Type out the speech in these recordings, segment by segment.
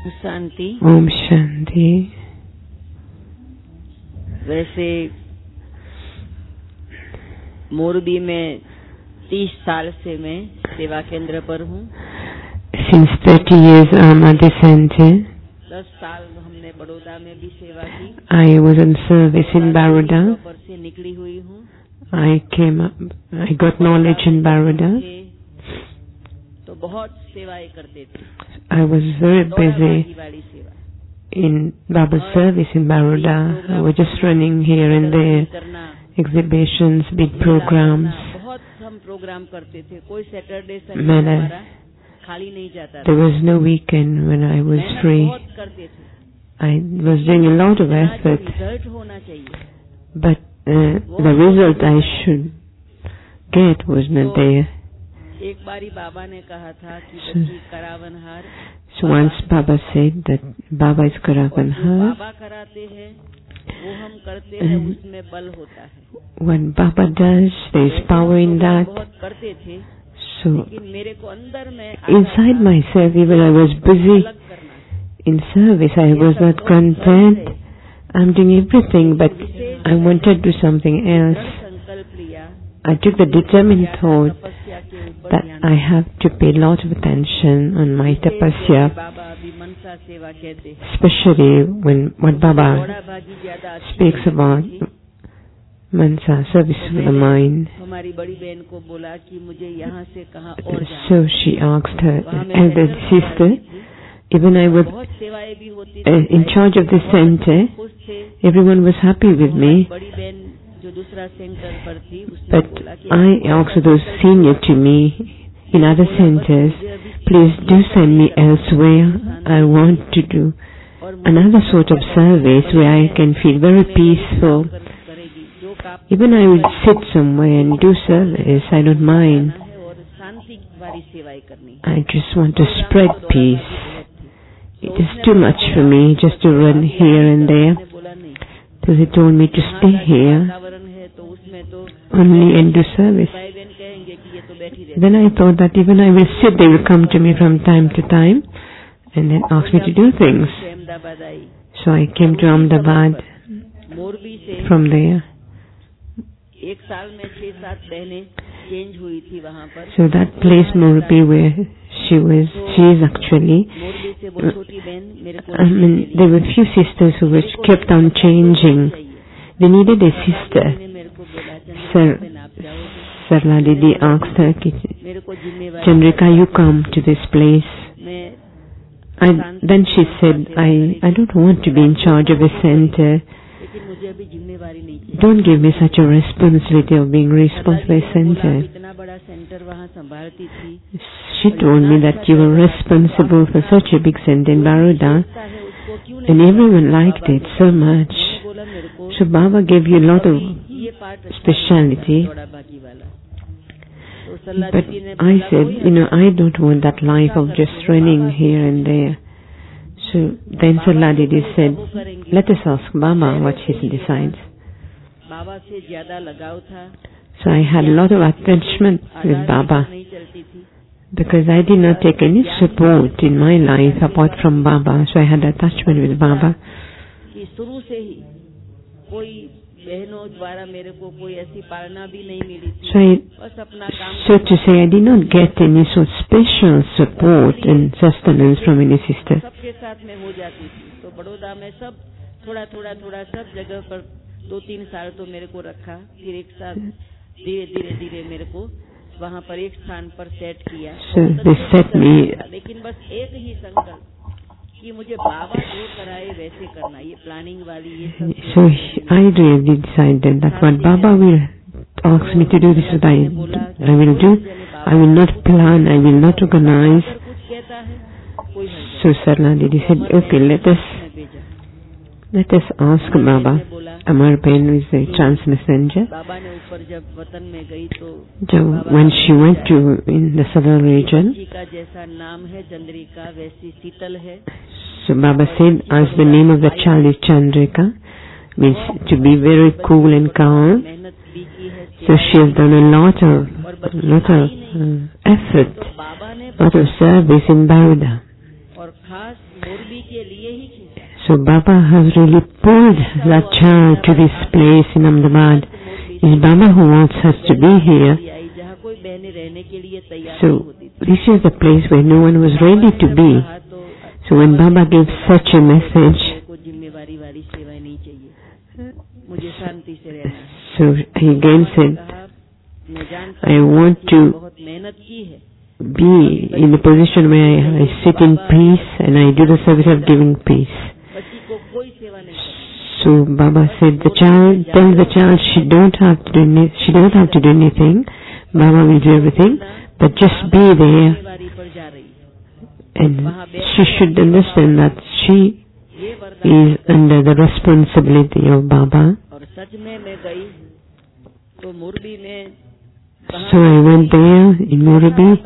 शांति। ओम शांति। वैसे मोरबी में 30 साल से मैं सेवा केंद्र पर हूँ। Since 30 years I'm at the center. 10 साल हमने बड़ौदा में भी सेवा की। I was on service in Baroda. पर से निकली हुई हूँ। I got knowledge in Baroda. तो बहुत सेवाएं करते थे। I was very busy in Baba's service in Baroda. I was just running here and there, exhibitions, big programs. बहुत हम प्रोग्राम करते थे। कोई सैटरडे संडे हमारा खाली नहीं जाता था। There was no weekend when I was free. बहुत करते थे। I was doing a lot of effort, result होना चाहिए। but the result I should get was not there. एक बारी बाबा ने कहा था कि बच्ची करावनहार। So once Baba said that Baba is Karavanhar. बाबा कराते हैं, वो हम करते हैं, उसमें बल होता है। When Baba does, there is power in that. बहुत करते थे। So लेकिन मेरे को अंदर में inside myself, even I was busy in service, I was not content. I'm doing everything, but I wanted to do something else. I took the determined thought that I have to pay a lot of attention on my tapasya, especially when what Baba speaks about Mansa, service for the mind. So she asked her elder sister, even I was in charge of the center, everyone was happy with me. But I asked those senior to me in other centers, please do send me elsewhere. I want to do another sort of service where I can feel very peaceful. Even I will sit somewhere and do service, I don't mind. I just want to spread peace. It is too much for me just to run here and there. So they told me to stay here only and do service. Then I thought that even I will sit, they will come to me from time to time and then ask me to do things. So I came to Ahmedabad from there. So that place Morbi where she is actually, there were few sisters who kept on changing. They needed a sister. Sarla Didi asked her, Chandrika, you come to this place. And then she said, I don't want to be in charge of a center. Don't give me such a responsibility of being responsible for a center. She told me that you were responsible for such a big center in Baroda, and everyone liked it so much. So Baba gave you a lot of speciality. But I said, I don't want that life of just running here and there. So then Sarla Didi said, let us ask Baba what he decides. So I had a lot of attachment with Baba because I did not take any support in my life apart from Baba. So I had attachment with Baba. So to say, I did not get any sort of special support and sustenance from any sister. So they set me. So I really decided that what Baba will ask me to do, this is what I will do. I will not plan, I will not organize. So Sarla Didi said, okay, let us ask Baba. Amar Ben is a trans messenger. When she went to in the southern region, so Baba said, as the name of the child is Chandrika, means to be very cool and calm. So she has done a lot of effort, lot of service in Baroda. So Baba has really pulled that child to this place in Ahmedabad. It's Baba who wants us to be here. So this is the place where no one was ready to be. So when Baba gives such a message, so he again said, I want to be in the position where I sit in peace and I do the service of giving peace. So Baba said, tell the child she don't have to do anything. Baba will do everything, but just be there. And she should understand that she is under the responsibility of Baba. So I went there in Morbi.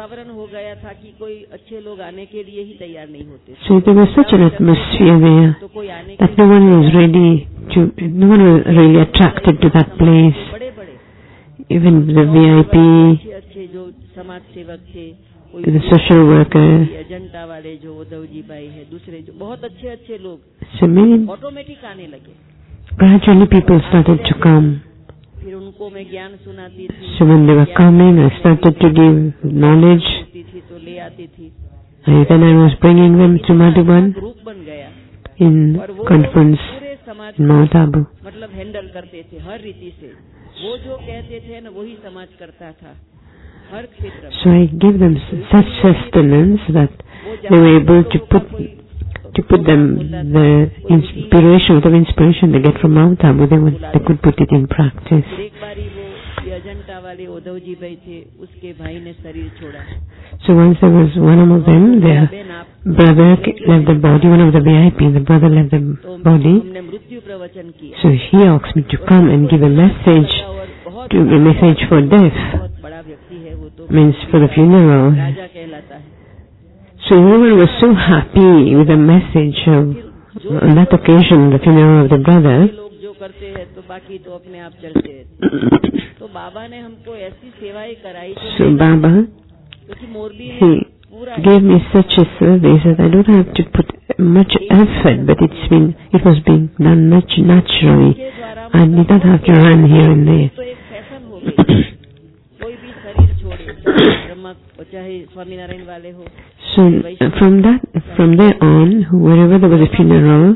So there was such an atmosphere there that no one was really attracted to that place. Even the VIP, the social worker. So many, gradually people started to come. So when they were coming, I started to give knowledge. And then I was bringing them to Madhuban in conference in Mount Abu. So I gave them such sustenance that they were able to put them the inspiration they get from Mount Abu, they could put it in practice. So once there was one of them, their brother left the body, one of the VIP, the brother left the body. So he asked me to come and give a message for death, means for the funeral. So everyone was so happy with the message on that occasion, the funeral of the brother. So Baba, he gave me such a service that I don't have to put much effort, but it was being done much naturally. I did not have to run here and there. So from there on, wherever there was a funeral,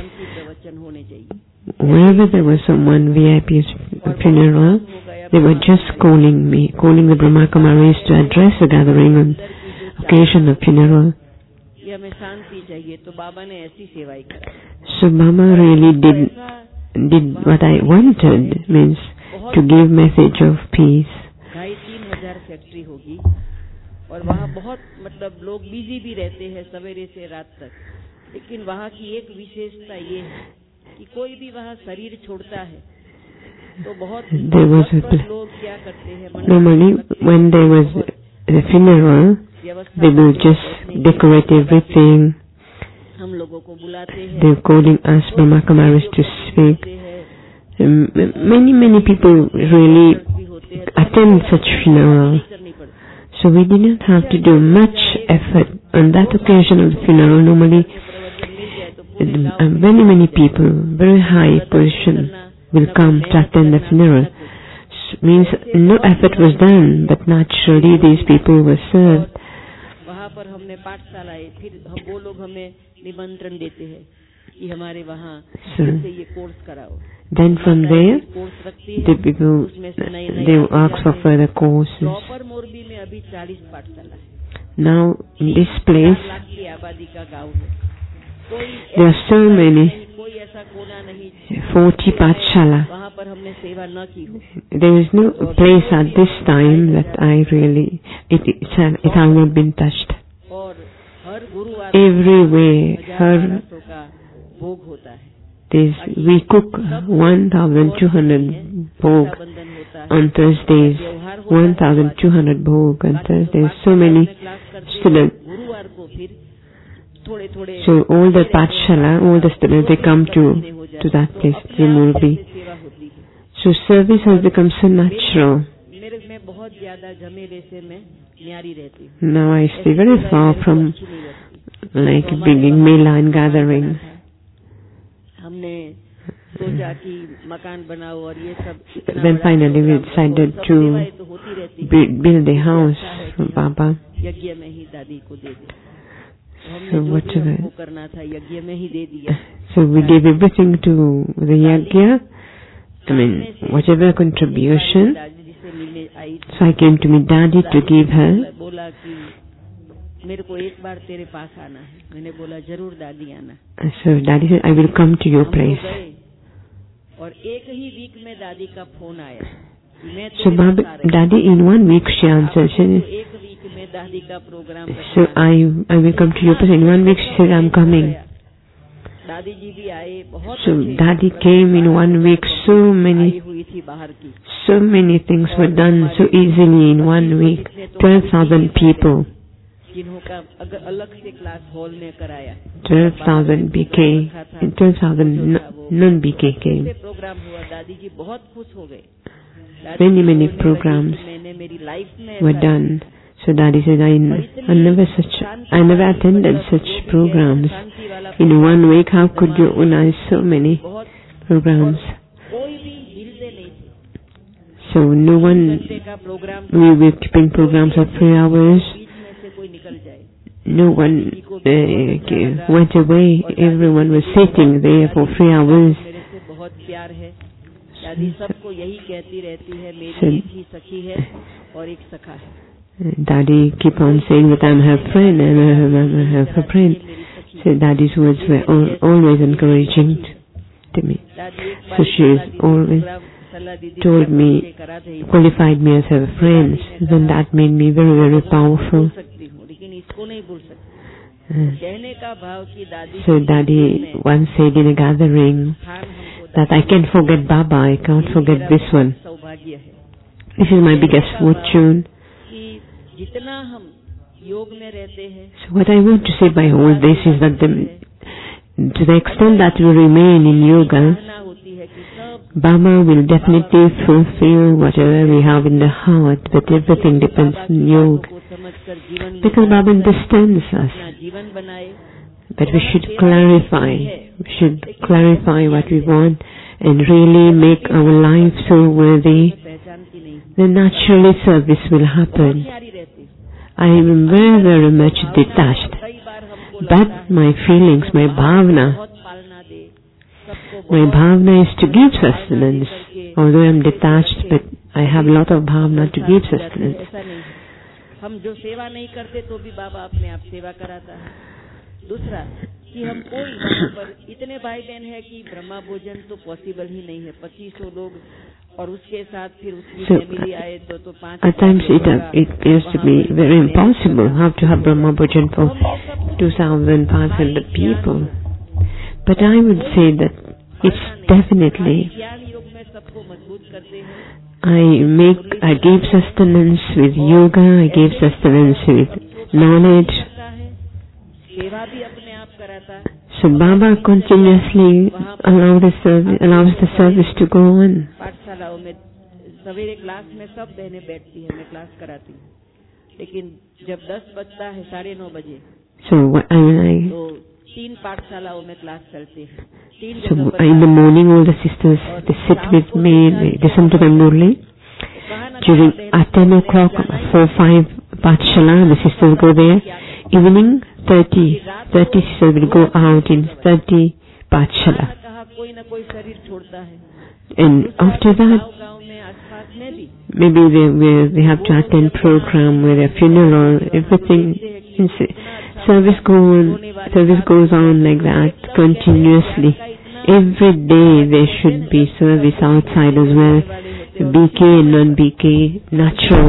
wherever there was someone VIP's funeral, they were just calling the Brahma Kumaris to address the gathering on occasion of funeral. So Baba really did what I wanted, means to give message of peace. और वहाँ बहुत लोग busy भी रहते हैं सवेरे से रात तक, लेकिन वहाँ की एक विशेषता ये है कि कोई भी वहाँ शरीर छोड़ता है तो बहुत लोग क्या करते हैं. Normally, when there was a funeral, they will just decorate everything. हम लोगों को बुलाते हैं. They're calling us Brahma Kumaris to speak. Many people really attend such funeral. So we did not have to do much effort on that occasion of the funeral. Normally, many people, very high position, will come to attend the funeral. Means no effort was done, but naturally these people were served. Then from there, the people, they ask for further courses. Now, in this place, there are so many, 40 Pathshala. There is no place at this time that it has not been touched. Everywhere, we cook 1,200 bhog on Thursdays, 1,200 bhog on Thursdays. So many students. So all the Pathshala, all the students, they come to that place, to Morbi. So service has become so natural. Now I stay very far from like bringing mela and gathering. हमने सोचा कि मकान बनाओ और ये सब. Then finally we decided to build a house for Baba. यज्ञ में ही दादी को दे दे. So whatever. करना था यज्ञ में ही दे दिया. So we gave everything to the yajna. I mean, whatever contribution. So I came to meet Daddy to give her. बोला कि मेरे को एक बार तेरे पास आना है. मैंने बोला जरूर दादी आना. So Daddy said, I will come to your place. और एक ही वीक में दादी का फोन आया. So Daddy in 1 week she answered. She said, एक वीक में दादी का programme. So I will come to your place. In 1 week she said, I'm coming. दादी जी भी आए. बहुत. So Daddy came in 1 week. So many things were done so easily in 1 week. 12,000 people. 12,000 BK and 12,000 non-BK came. Many programs were done. So Daddy said, I never attended such programs. In 1 week, how could you organize so many programs? So no one, we were keeping programs of 3 hours. No one went away. Everyone was sitting there for 3 hours. Daddy keep on saying that I'm her friend and I'm her friend. So Daddy's words were always encouraging to me. So she always told me, qualified me as her friend. Then that made me very, very powerful. So Daddy once said in a gathering that I can't forget Baba, I can't forget this one. This is my biggest fortune. So what I want to say by all this is that to the extent that we remain in yoga, Baba will definitely fulfill whatever we have in the heart, but everything depends on yoga. Because Baba understands us. But we should clarify what we want and really make our life so worthy. Then naturally service will happen. I am very, very much detached. But my feelings, my bhavna is to give sustenance. Although I am detached, but I have a lot of bhavna to give sustenance. हम जो सेवा नहीं करते तो भी बाबा अपने आप सेवा कराता है. दूसरा कि हम कोई वहाँ पर इतने भाई बहन है कि ब्रह्मा भोजन तो पॉसिबल ही नहीं है. 2500 लोग और उसके साथ फिर उसकी फैमिली आए तो 5. At times it appears to be very impossible how to have Brahma Bhojan for 2,500 people. But I would say that it's definitely. I give sustenance with yoga, I give sustenance with knowledge. So Baba continuously allows the service to go on. सवेरे class में सब बहनें बैठती है, मैं class कराती हूँ. लेकिन जब 10 बजता है 9:30 बजे, तो 3 पाठशालाओं में क्लास चलती है. So in the morning all the sisters, they sit with me, they listen to the murli. During at 10 o'clock, 4-5 pathshala, the sisters go there. Evening, 30 sisters will go out in 30 pathshala. And after that, maybe they have to attend program with a funeral, everything. Service goes on like that continuously. Every day there should be service outside as well. BK and non-BK, natural.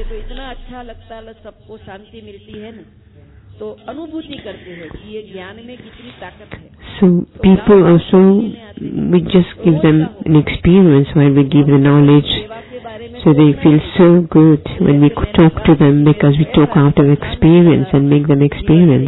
So people also, we just give them an experience while we give the knowledge. So they feel so good when we talk to them because we talk out of experience and make them experience.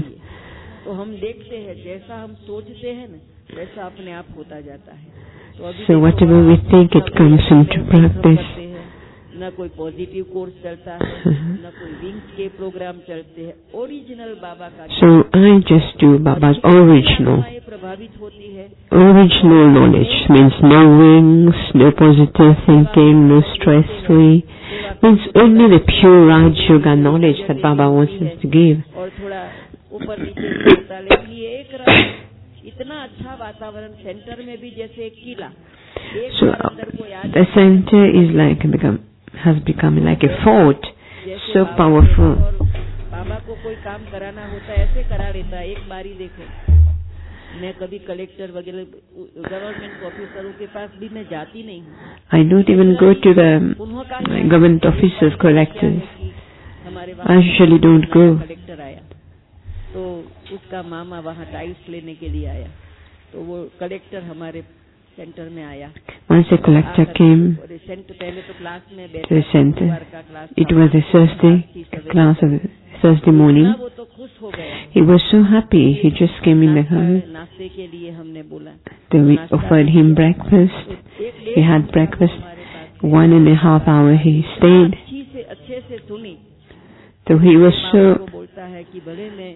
So whatever we think, it comes into practice. न कोई positive course चलता है, न कोई wings के programme चलते हैं। Original बाबा का So I just do Baba's original. प्रभावित होती है। Original knowledge means no wings, no positive thinking, no stress free. Means only the pure Raj Yoga knowledge that Baba wants us to give. और थोड़ा ऊपर नीचे होता, लेकिन ये एक इतना अच्छा वातावरण सेंटर में भी जैसे एक किला। So the center is has become like a fort, so powerful. बाबा को कोई काम कराना होता है ऐसे करा लेता है। एक बारी देखो, मैं कभी कलेक्टर वगैरह गवर्नमेंट ऑफिसरों के पास भी मैं जाती नहीं हूँ। I don't even go to the government officers, collectors. I usually don't go. Collector आया तो उसका मामा वहाँ टाइल्स लेने के लिए आया, तो वो कलेक्टर हमारे सेंटर में आया। Once a collector came पहले तो क्लास में to the center. It was a Thursday class of Thursday morning. वो तो खुश हो गया। He was so happy. He just came in the house. नाश्ते के लिए हमने बोला, So we offered him breakfast. He had breakfast. 1.5 hours he stayed. अच्छे से सुनी। So he was बोलता है कि भले मैं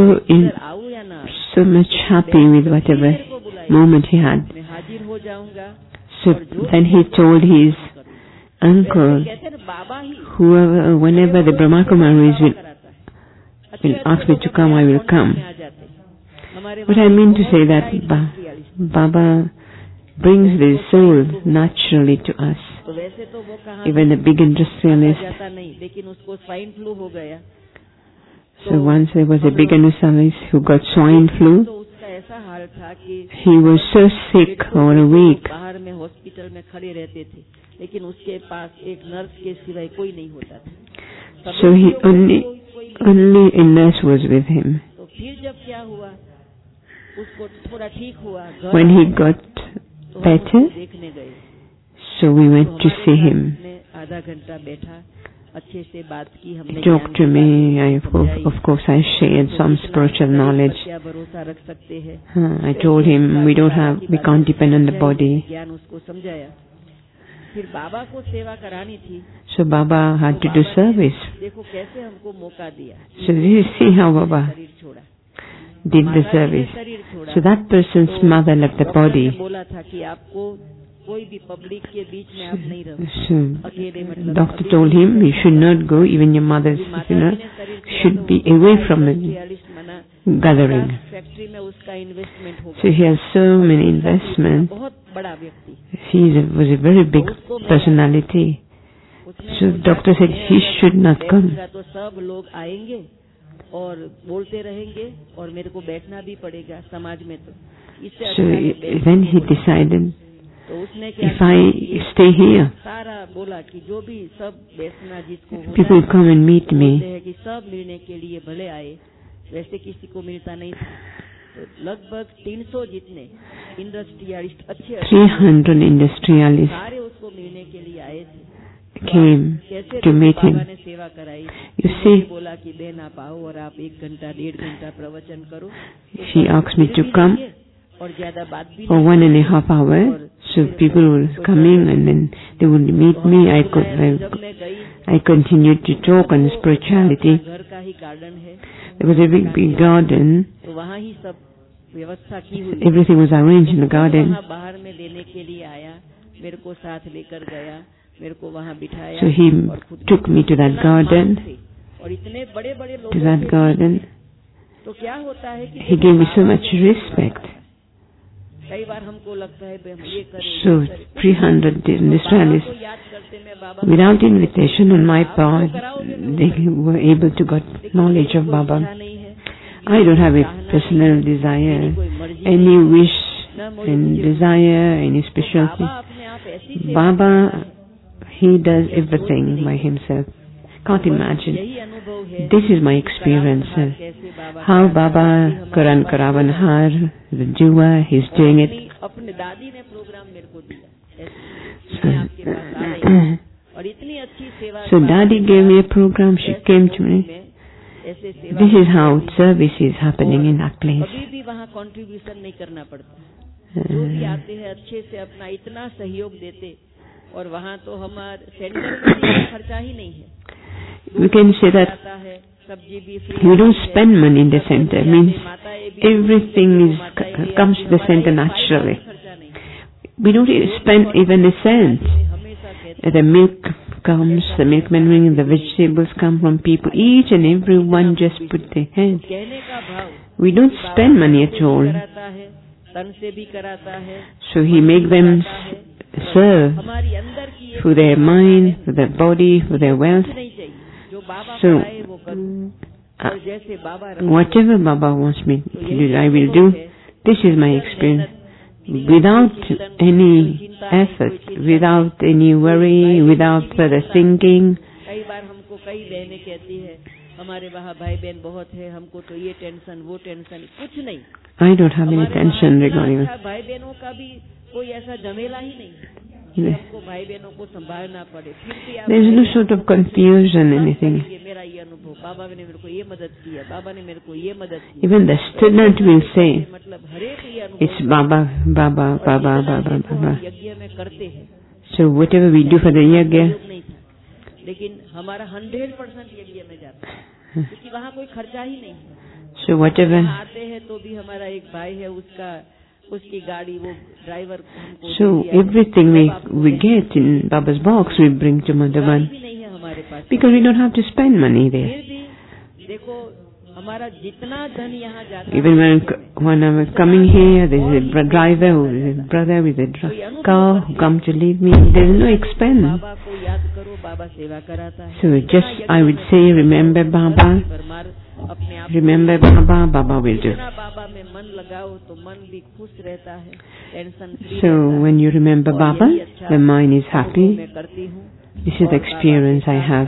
so much happy with whatever moment he had. मैं हाजिर हो जाऊंगा। So then he told his uncle, whenever the Brahma Kumaris will ask me to come, I will come. But I mean to say that Baba brings the soul naturally to us. Even the big industrialist. So once there was a big industrialist who got swine flu. He was so sick for a week. बाहर में hospital में खड़े रहते थे, लेकिन उसके पास एक nurse के सिवाय कोई नहीं होता था। So he only a nurse was with him. तो फिर जब क्या हुआ, उसको थोड़ा ठीक हुआ, when he got better, देखने गए। so we went to see him. आधा घंटा बैठा, अच्छे से बात की हमने। He talked to me. Of course, I shared some spiritual knowledge. क्या भरोसा रख सकते हैं? I told him we can't depend on the body. ज्ञान उसको समझाया। फिर बाबा को सेवा करानी थी। So Baba had to do service. देखो कैसे हमको मौका दिया। So you see how Baba did the service. So that person's mother left the body. बोला था कि आपको कोई भी पब्लिक के बीच में आप नहीं रहो। So doctor told him you should not go, even your mother's should be away from the gathering. Factory में उसका इन्वेस्टमेंट हो गया। So he has so many investments. बहुत बड़ा व्यक्ति। He was a very big personality. So doctor said he should not come. तो सब लोग आएंगे और बोलते रहेंगे और मेरे को बैठना भी पड़ेगा समाज में। तो So then he decided, तो उसने if I stay here, सारा बोला कि जो भी सब बैठना जिसको people come and meet me. कि सब मिलने के लिए भले आए, वैसे किसी को मिलता नहीं था। तो लगभग 300 जितने इंडस्ट्रियलिस्ट अच्छे 300 industrialists सारे उसको मिलने के लिए आए थे। came to meet him. ने सेवा कराई। You see, बोला कि बहन आप आओ और आप 1 घंटा 1.5 घंटा प्रवचन करो। he asked me to come और ज्यादा बात भी for 1.5 hours. So people were coming and then they would meet me. I continued to talk on spirituality. घर का ही गार्डन है। There was a big garden. तो वहाँ ही सब व्यवस्था की हुई। Everything was arranged in the garden. वहाँ बाहर में लेने के लिए आया, मेरे को साथ लेकर गया, मेरे को वहाँ बिठाया। So he took me to that garden. और इतने बड़े-बड़े लोग to that garden. तो क्या होता है कि he gave me so much respect. कई बार हमको लगता है हम ये करें। So 300 industrialists, without invitation on my part, they were able to get knowledge of Baba. I don't have a personal desire, any wish and desire, any special thing. Baba, he does everything by himself. Can't imagine. This is my experience. How Baba Karan Karavan Har, the Jua, he's doing it. So Daddy gave me a program, she came to me. This is how service is happening in that place. अभी भी वहाँ contribution नहीं करना पड़ता। जो भी आते हैं अच्छे से अपना इतना सहयोग देते और वहाँ तो हमारे सेंटर में भी खर्चा ही नहीं है. We can say that we don't spend money in the center. It means everything comes to the center naturally. We don't spend even a cent. The milk comes, the milkman brings, the vegetables come from people. Each and every one just put their hand. We don't spend money at all. So he make them serve through their mind, through their body, through their wealth. So whatever Baba wants me to do, I will do. This is my experience. Without any effort, without any worry, without further thinking. I don't have any tension regarding it. There's no sort of confusion, anything. Even the student will say, it's Baba, Baba, Baba, Baba, Baba. So whatever we do for the yajna, so whatever. So everything we get in Baba's box we bring to Madhavan, because we don't have to spend money there. Even when I'm coming here, there's a driver or a brother with a car who come to leave me. There's no expense. So just I would say, remember Baba. Remember Baba, Baba will do. So when you remember Baba, the mind is happy. This is the experience I have.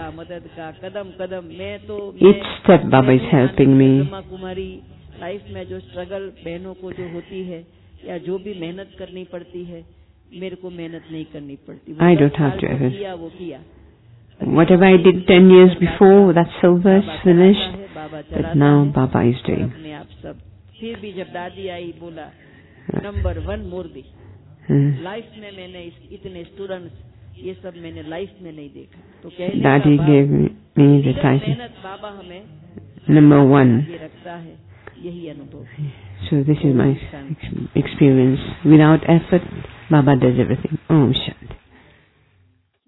Each step Baba is helping me. I don't have to ever. Whatever I did 10 years before, that's over, it's finished. But now Baba is doing. Daddy gave me the title number 1. So this is my experience. Without effort, Baba does everything. Om Shanti.